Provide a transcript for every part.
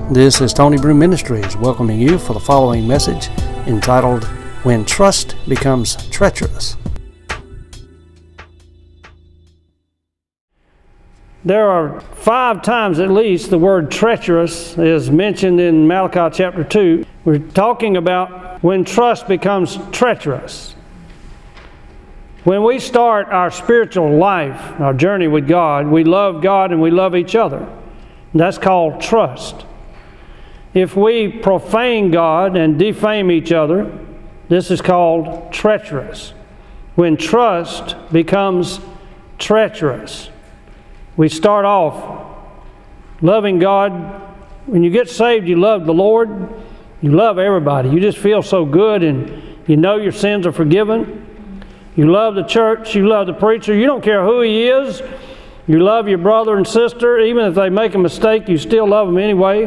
This is Tony Brew Ministries welcoming you for the following message entitled, When Trust Becomes Treacherous. There are 5 times at least the word treacherous is mentioned in Malachi chapter 2. We're talking about when trust becomes treacherous. When we start our spiritual life, our journey with God, we love God and we love each other. That's called trust. If we profane God and defame each other, this is called treacherous. When trust becomes treacherous. We start off loving God. When you get saved, you love the Lord. You love everybody. You just feel so good and you know your sins are forgiven. You love the church. You love the preacher. You don't care who he is. You love your brother and sister. Even if they make a mistake, you still love them anyway.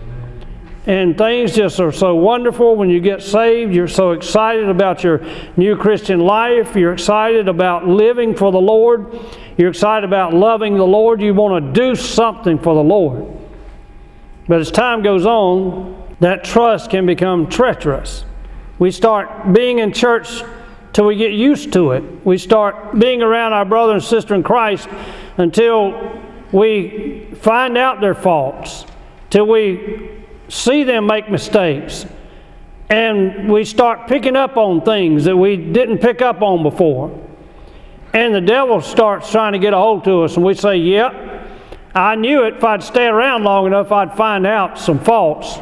And things just are so wonderful when you get saved. You're so excited about your new Christian life. You're excited about living for the Lord. You're excited about loving the Lord. You want to do something for the Lord. But as time goes on, that trust can become treacherous. We start being in church till we get used to it. We start being around our brother and sister in Christ until we find out their faults, till we see them make mistakes, and we start picking up on things that we didn't pick up on before. And the devil starts trying to get a hold to us, and we say, yep, I knew it. If I'd stay around long enough, I'd find out some faults.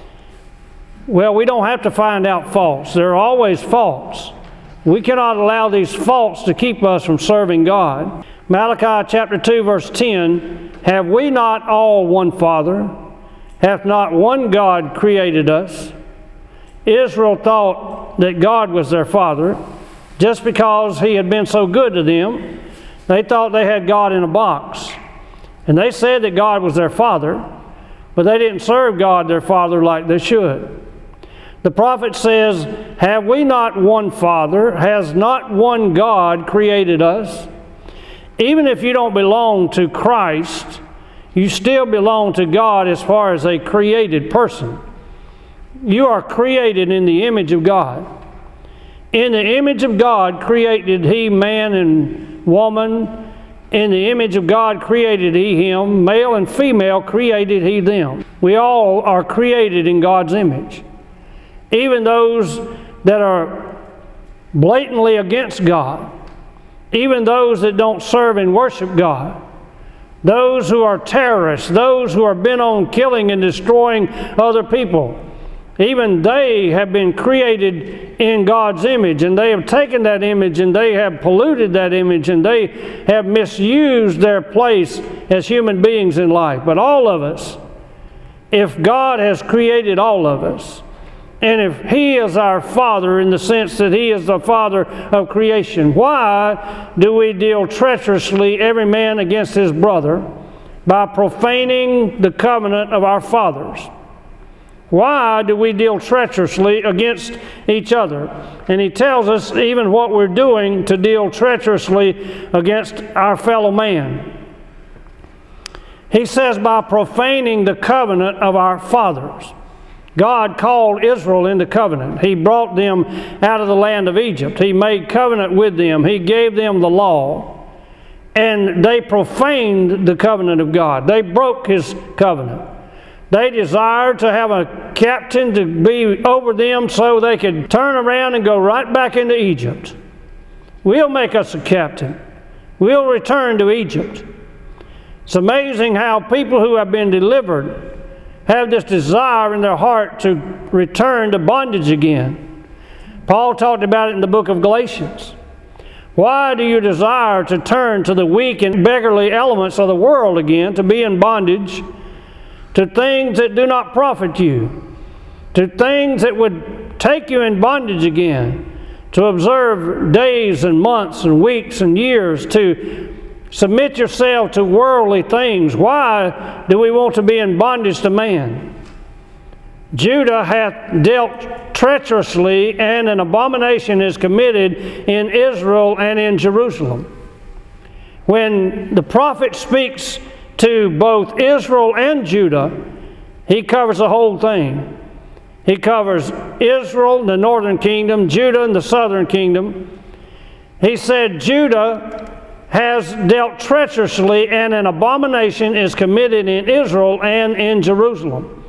Well, we don't have to find out faults. There are always faults. We cannot allow these faults to keep us from serving God. Malachi chapter 2 verse 10, have we not all one Father? Hath not one God created us? Israel thought that God was their father just because he had been so good to them. They thought they had God in a box. And they said that God was their father, but they didn't serve God their father like they should. The prophet says, have we not one Father? Has not one God created us? Even if you don't belong to Christ, you still belong to God as far as a created person. You are created in the image of God. In the image of God created He man and woman. In the image of God created He him. Male and female created He them. We all are created in God's image. Even those that are blatantly against God. Even those that don't serve and worship God. Those who are terrorists, those who are bent on killing and destroying other people, even they have been created in God's image, and they have taken that image and they have polluted that image and they have misused their place as human beings in life. But all of us, if God has created all of us, and if He is our Father in the sense that He is the Father of creation, why do we deal treacherously every man against his brother by profaning the covenant of our fathers? Why do we deal treacherously against each other? And He tells us even what we're doing to deal treacherously against our fellow man. He says by profaning the covenant of our fathers. God called Israel into covenant. He brought them out of the land of Egypt. He made covenant with them. He gave them the law. And they profaned the covenant of God. They broke His covenant. They desired to have a captain to be over them so they could turn around and go right back into Egypt. We'll make us a captain. We'll return to Egypt. It's amazing how people who have been delivered have this desire in their heart to return to bondage again. Paul talked about it in the book of Galatians. Why do you desire to turn to the weak and beggarly elements of the world again, to be in bondage, to things that do not profit you, to things that would take you in bondage again, to observe days and months and weeks and years, to submit yourself to worldly things? Why do we want to be in bondage to man? Judah hath dealt treacherously, and an abomination is committed in Israel and in Jerusalem. When the prophet speaks to both Israel and Judah, He covers the whole thing. He covers Israel, the northern kingdom, Judah, and the southern kingdom. He said Judah has dealt treacherously, and an abomination is committed in Israel and in Jerusalem.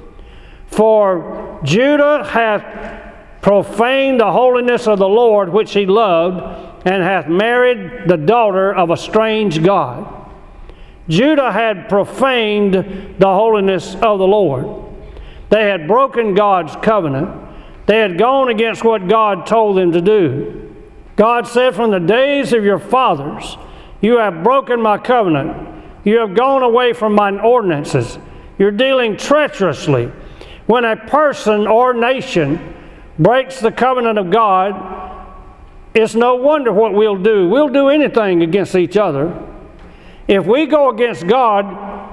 For Judah hath profaned the holiness of the Lord which he loved, and hath married the daughter of a strange god. Judah had profaned the holiness of the Lord. They had broken God's covenant. They had gone against what God told them to do. God said, from the days of your fathers, you have broken my covenant. You have gone away from mine ordinances. You're dealing treacherously. When a person or nation breaks the covenant of God, it's no wonder what we'll do. We'll do anything against each other. If we go against God,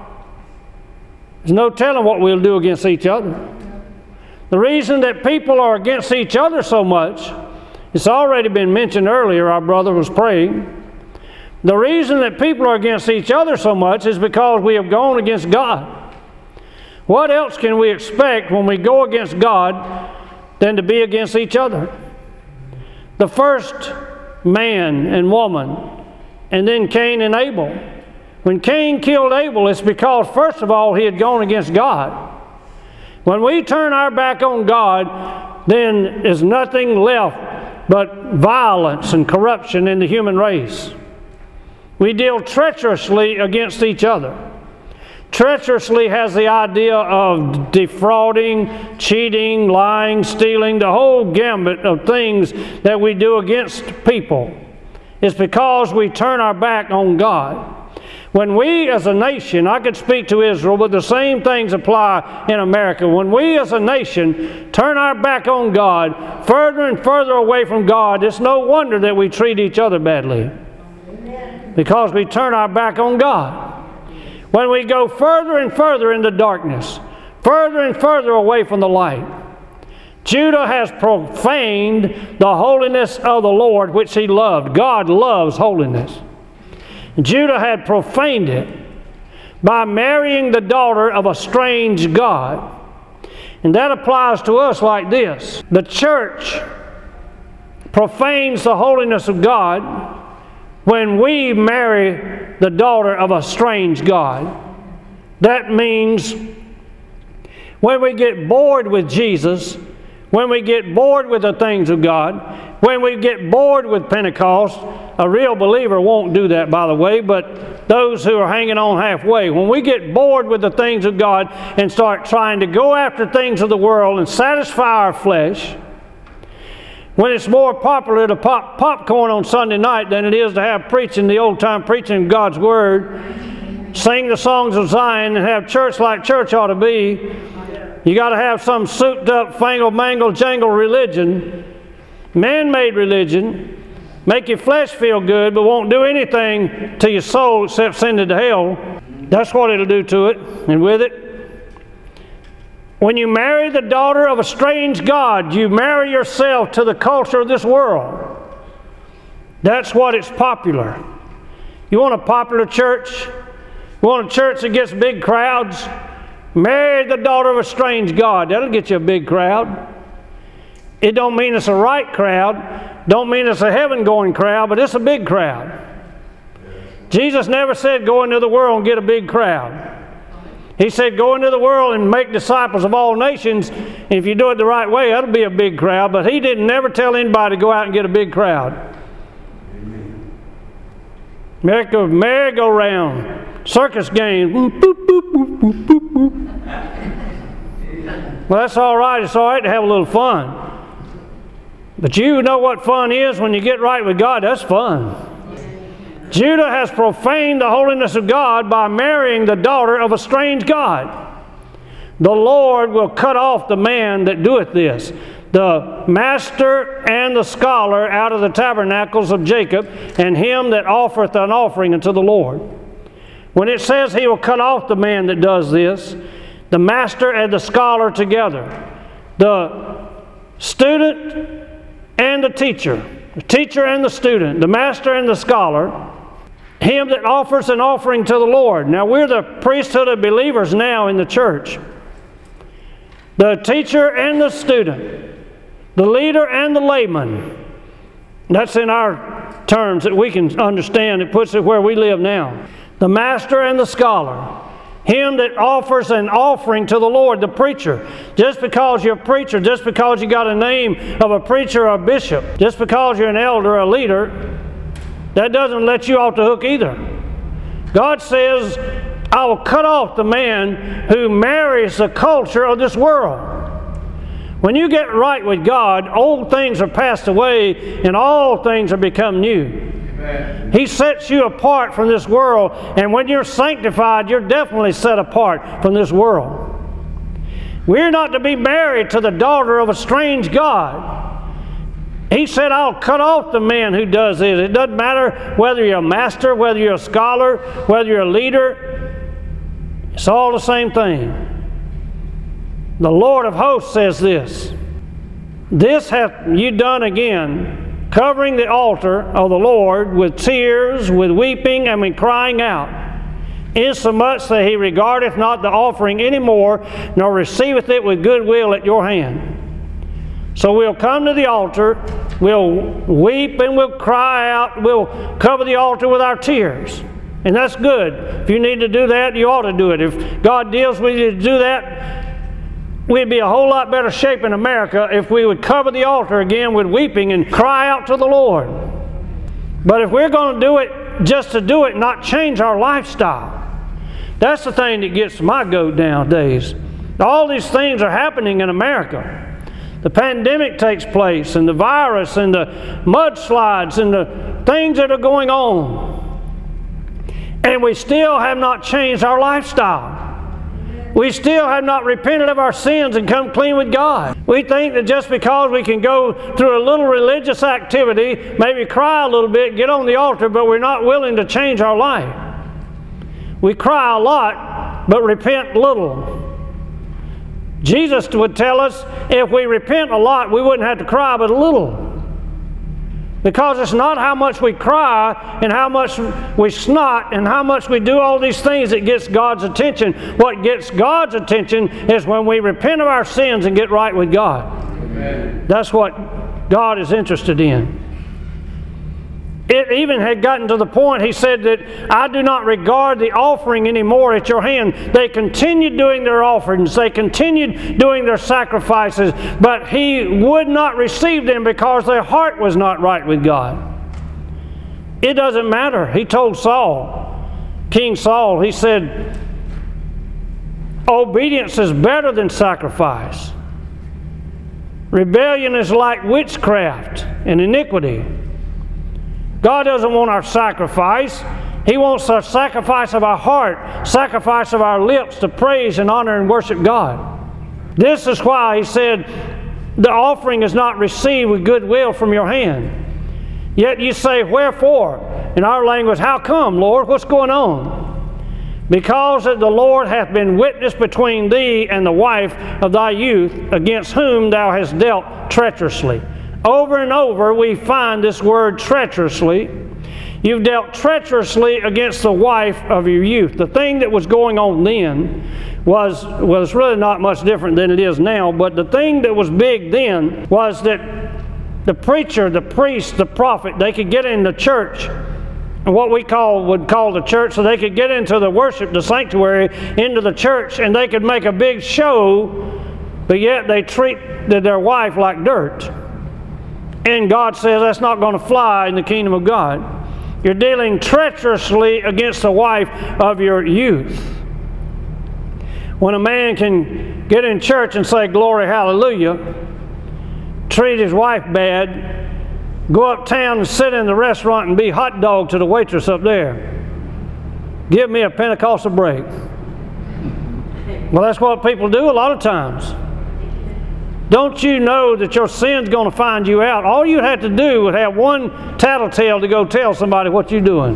there's no telling what we'll do against each other. The reason that people are against each other so much, it's already been mentioned earlier, our brother was praying. The reason that people are against each other so much is because we have gone against God. What else can we expect when we go against God than to be against each other? The first man and woman, and then Cain and Abel. When Cain killed Abel, it's because, first of all, he had gone against God. When we turn our back on God, then there's nothing left but violence and corruption in the human race. We deal treacherously against each other. Treacherously has the idea of defrauding, cheating, lying, stealing, the whole gambit of things that we do against people. It's because we turn our back on God. When we as a nation, I could speak to Israel, but the same things apply in America. When we as a nation turn our back on God, further and further away from God, it's no wonder that we treat each other badly. Because we turn our back on God. When we go further and further into darkness, further and further away from the light, Judah has profaned the holiness of the Lord which he loved. God loves holiness. Judah had profaned it by marrying the daughter of a strange god. And that applies to us like this. The church profanes the holiness of God when we marry the daughter of a strange god. That means when we get bored with Jesus, when we get bored with the things of God, when we get bored with Pentecost, a real believer won't do that, by the way, but those who are hanging on halfway, when we get bored with the things of God and start trying to go after things of the world and satisfy our flesh, when it's more popular to pop popcorn on Sunday night than it is to have preaching, the old-time preaching of God's Word, sing the songs of Zion and have church like church ought to be, you got to have some souped-up, fangle-mangle, jangle religion, man-made religion, make your flesh feel good, but won't do anything to your soul except send it to hell. That's what it'll do to it, and with it. When you marry the daughter of a strange god, you marry yourself to the culture of this world. That's what it's popular. You want a popular church? You want a church that gets big crowds? Marry the daughter of a strange god. That'll get you a big crowd. It don't mean it's a right crowd. Don't mean it's a heaven-going crowd, but it's a big crowd. Jesus never said go into the world and get a big crowd. He said go into the world and make disciples of all nations. And if you do it the right way, that'll be a big crowd. But he didn't never tell anybody to go out and get a big crowd. Merry-go-round, circus game. Boop, boop, boop, boop, boop, boop. Well, that's all right. It's all right to have a little fun. But you know what fun is when you get right with God. That's fun. Judah has profaned the holiness of God by marrying the daughter of a strange god. The Lord will cut off the man that doeth this, the master and the scholar out of the tabernacles of Jacob, and him that offereth an offering unto the Lord. When it says he will cut off the man that does this, the master and the scholar together, the student and the teacher and the student, the master and the scholar, him that offers an offering to the Lord. Now we're the priesthood of believers now in the church. the teacher and the student, the leader and the layman. That's in our terms that we can understand. It puts it where we live now. The master and the scholar. Him that offers an offering to the Lord, the preacher. Just because you're a preacher, just because you got a name of a preacher or a bishop, just because you're an elder or a leader, that doesn't let you off the hook either. God says, I will cut off the man who marries the culture of this world. When you get right with God, old things are passed away and all things are become new. Amen. He sets you apart from this world, and when you're sanctified, you're definitely set apart from this world. We're not to be married to the daughter of a strange god. He said, I'll cut off the man who does this. It doesn't matter whether you're a master, whether you're a scholar, whether you're a leader. It's all the same thing. The Lord of hosts says this, this hath you done again, covering the altar of the Lord with tears, with weeping, and with crying out, insomuch that he regardeth not the offering any more, nor receiveth it with good will at your hand. So we'll come to the altar, we'll weep and we'll cry out, we'll cover the altar with our tears. And that's good. If you need to do that, you ought to do it. If God deals with you to do that, we'd be a whole lot better shape in America if we would cover the altar again with weeping and cry out to the Lord. But if we're going to do it just to do it, not change our lifestyle, that's the thing that gets my goat nowadays. All these things are happening in America. The pandemic takes place, and the virus, and the mudslides, and the things that are going on. And we still have not changed our lifestyle. We still have not repented of our sins and come clean with God. We think that just because we can go through a little religious activity, maybe cry a little bit, get on the altar, but we're not willing to change our life. We cry a lot, but repent little. Jesus would tell us if we repent a lot, we wouldn't have to cry but a little. Because it's not how much we cry and how much we snot and how much we do all these things that gets God's attention. What gets God's attention is when we repent of our sins and get right with God. Amen. That's what God is interested in. It even had gotten to the point, he said, that I do not regard the offering anymore at your hand. They continued doing their offerings. They continued doing their sacrifices. But he would not receive them because their heart was not right with God. It doesn't matter. He told Saul, King Saul, he said, obedience is better than sacrifice. Rebellion is like witchcraft and iniquity. God doesn't want our sacrifice. He wants our sacrifice of our heart, sacrifice of our lips to praise and honor and worship God. This is why he said, the offering is not received with good will from your hand. Yet you say, wherefore? In our language, how come, Lord? What's going on? Because that the Lord hath been witness between thee and the wife of thy youth, against whom thou hast dealt treacherously. Over and over we find this word treacherously. You've dealt treacherously against the wife of your youth. The thing that was going on then was really not much different than it is now, but the thing that was big then was that the preacher, the priest, the prophet, they could get in the church, and what we would call the church, so they could get into the worship, the sanctuary, into the church, and they could make a big show, but yet they treated their wife like dirt. And God says that's not going to fly in the kingdom of God. You're dealing treacherously against the wife of your youth. When a man can get in church and say, glory, hallelujah, treat his wife bad, go uptown and sit in the restaurant and be hot dog to the waitress up there. Give me a Pentecostal break. Well, that's what people do a lot of times. Don't you know that your sin's going to find you out? All you have to do is have one tattletale to go tell somebody what you're doing.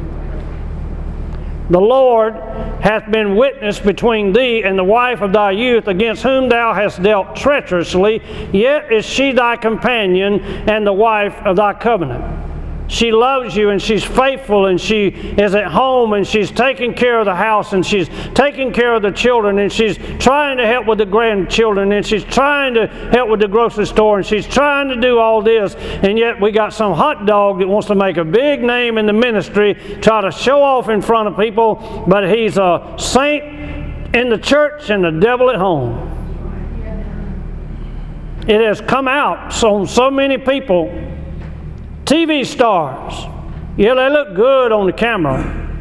The Lord hath been witness between thee and the wife of thy youth, against whom thou hast dealt treacherously, yet is she thy companion and the wife of thy covenant. She loves you and she's faithful and she is at home and she's taking care of the house and she's taking care of the children and she's trying to help with the grandchildren and she's trying to help with the grocery store and she's trying to do all this, and yet we got some hot dog that wants to make a big name in the ministry, try to show off in front of people, but he's a saint in the church and the devil at home. It has come out on so many people. TV stars, yeah, they look good on the camera,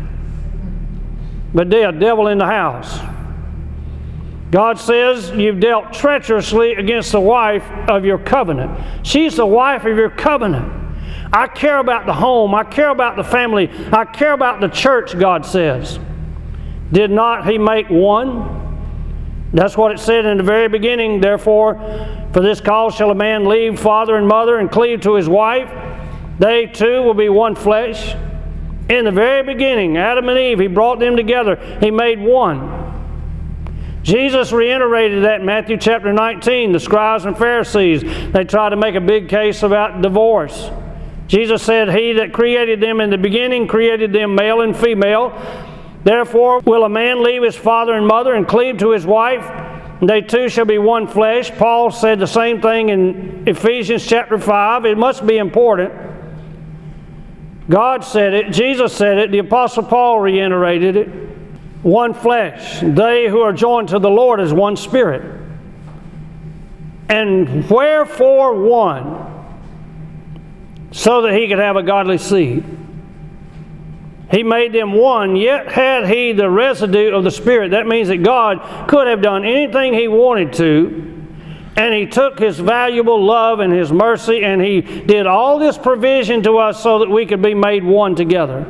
but they're a devil in the house. God says you've dealt treacherously against the wife of your covenant. She's the wife of your covenant. I care about the home. I care about the family. I care about the church, God says. Did not He make one? That's what it said in the very beginning. Therefore, for this cause shall a man leave father and mother and cleave to his wife. They two will be one flesh. In the very beginning, Adam and Eve, He brought them together. He made one. Jesus reiterated that in Matthew chapter 19. The scribes and Pharisees, they tried to make a big case about divorce. Jesus said, He that created them in the beginning created them male and female. Therefore will a man leave his father and mother and cleave to his wife, and they two shall be one flesh. Paul said the same thing in Ephesians chapter 5. It must be important. God said it, Jesus said it, the Apostle Paul reiterated it. One flesh. They who are joined to the Lord is one spirit. And wherefore one? So that He could have a godly seed. He made them one, yet had He the residue of the Spirit. That means that God could have done anything He wanted to, and He took His valuable love and His mercy and He did all this provision to us so that we could be made one together.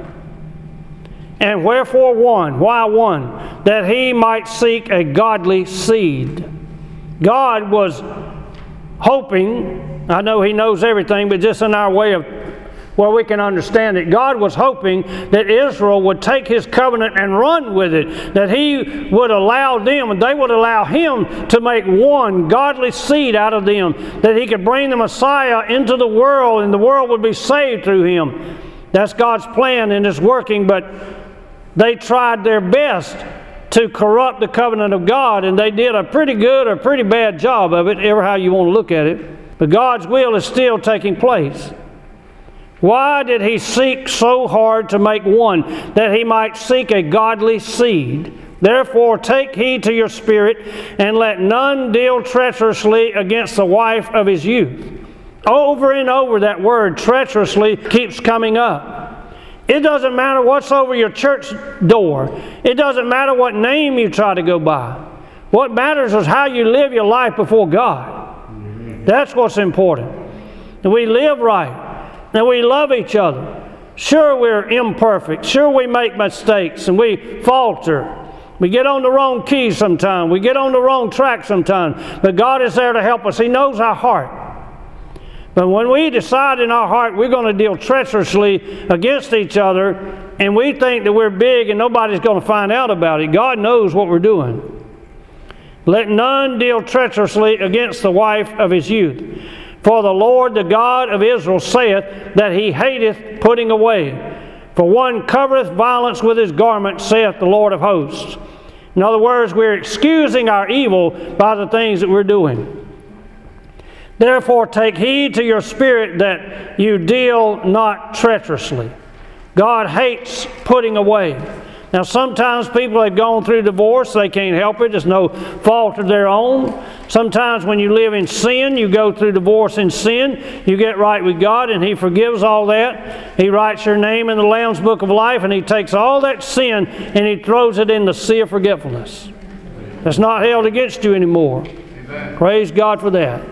And wherefore one? Why one? That He might seek a godly seed. God was hoping, I know He knows everything, but just in our way of where we can understand it, God was hoping that Israel would take His covenant and run with it, that He would allow them, and they would allow Him to make one godly seed out of them, that He could bring the Messiah into the world and the world would be saved through Him. That's God's plan and it's working, but they tried their best to corrupt the covenant of God, and they did a pretty good or pretty bad job of it, ever how you want to look at it. But God's will is still taking place. Why did He seek so hard to make one? That He might seek a godly seed. Therefore take heed to your spirit, and let none deal treacherously against the wife of his youth. Over and over that word treacherously keeps coming up. It doesn't matter what's over your church door. It doesn't matter what name you try to go by. What matters is how you live your life before God. That's what's important. That we live right. And we love each other. Sure, we're imperfect. Sure, we make mistakes and we falter. We get on the wrong key sometimes. We get on the wrong track sometimes. But God is there to help us. He knows our heart. But when we decide in our heart we're going to deal treacherously against each other, and we think that we're big and nobody's going to find out about it, God knows what we're doing. Let none deal treacherously against the wife of his youth. For the Lord, the God of Israel, saith that He hateth putting away. For one covereth violence with his garment, saith the Lord of hosts. In other words, we're excusing our evil by the things that we're doing. Therefore take heed to your spirit that you deal not treacherously. God hates putting away. Now sometimes people have gone through divorce, they can't help it, it's no fault of their own. Sometimes when you live in sin, you go through divorce in sin, you get right with God and He forgives all that. He writes your name in the Lamb's Book of Life and He takes all that sin and He throws it in the sea of forgetfulness. That's not held against you anymore. Amen. Praise God for that.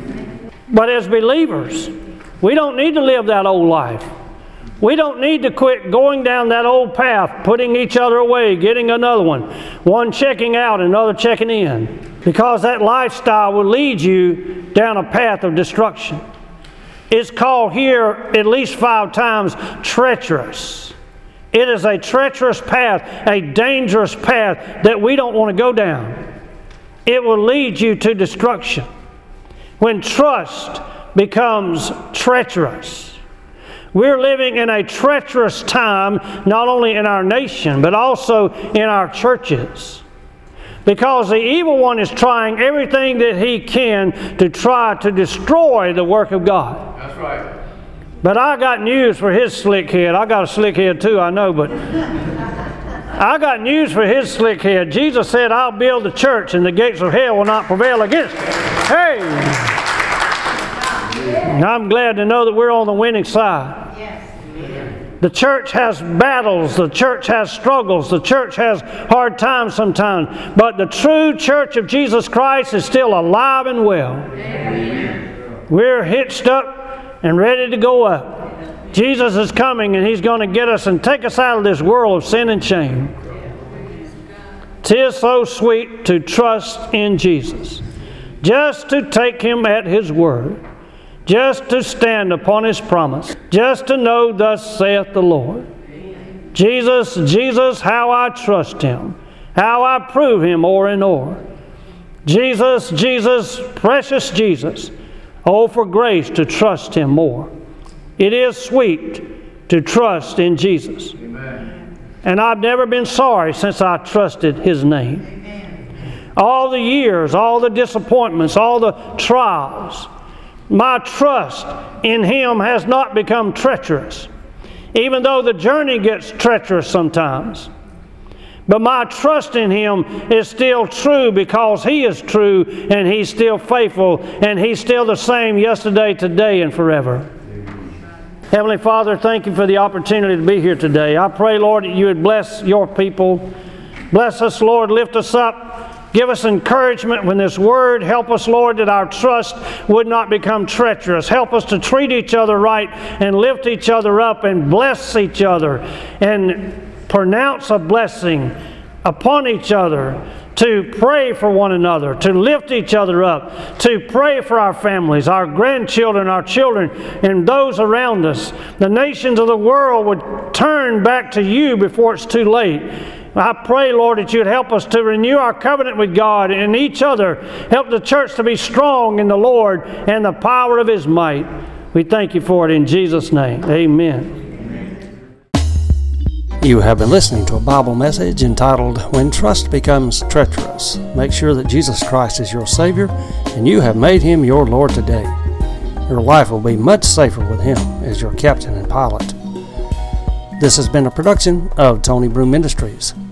But as believers, we don't need to live that old life. We don't need to quit going down that old path, putting each other away, getting another one checking out, another checking in, because that lifestyle will lead you down a path of destruction. It's called here at least 5 times treacherous. It is a treacherous path, a dangerous path that we don't want to go down. It will lead you to destruction. When trust becomes treacherous, We're living in a treacherous time, not only in our nation, but also in our churches. Because the evil one is trying everything that he can to try to destroy the work of God. That's right. But I got news for his slick head. I got a slick head too, I know, but I got news for his slick head. Jesus said, I'll build the church and the gates of hell will not prevail against it. Hey! And I'm glad to know that we're on the winning side. The church has battles, the church has struggles, the church has hard times sometimes, but the true church of Jesus Christ is still alive and well. Amen. We're hitched up and ready to go up. Jesus is coming and He's going to get us and take us out of this world of sin and shame. 'Tis so sweet to trust in Jesus, just to take Him at His word, just to stand upon His promise, just to know thus saith the Lord. Jesus, Jesus, how I trust Him, how I prove Him o'er and o'er. Jesus, Jesus, precious Jesus, oh, for grace to trust Him more. It is sweet to trust in Jesus. Amen. And I've never been sorry since I trusted His name. Amen. All the years, all the disappointments, all the trials, my trust in Him has not become treacherous, even though the journey gets treacherous sometimes. But my trust in Him is still true because He is true and He's still faithful and He's still the same yesterday, today, and forever. Heavenly Father, thank You for the opportunity to be here today. I pray, Lord, that You would bless Your people. Bless us, Lord. Lift us up. Give us encouragement when this word. Help us, Lord, that our trust would not become treacherous. Help us to treat each other right and lift each other up and bless each other and pronounce a blessing upon each other, to pray for one another, to lift each other up, to pray for our families, our grandchildren, our children, and those around us. The nations of the world would turn back to You before it's too late. I pray, Lord, that You'd help us to renew our covenant with God and each other. Help the church to be strong in the Lord and the power of His might. We thank You for it in Jesus' name. Amen. You have been listening to a Bible message entitled, When Trust Becomes Treacherous. Make sure that Jesus Christ is your Savior and you have made Him your Lord today. Your life will be much safer with Him as your captain and pilot. This has been a production of Tony Broom Ministries.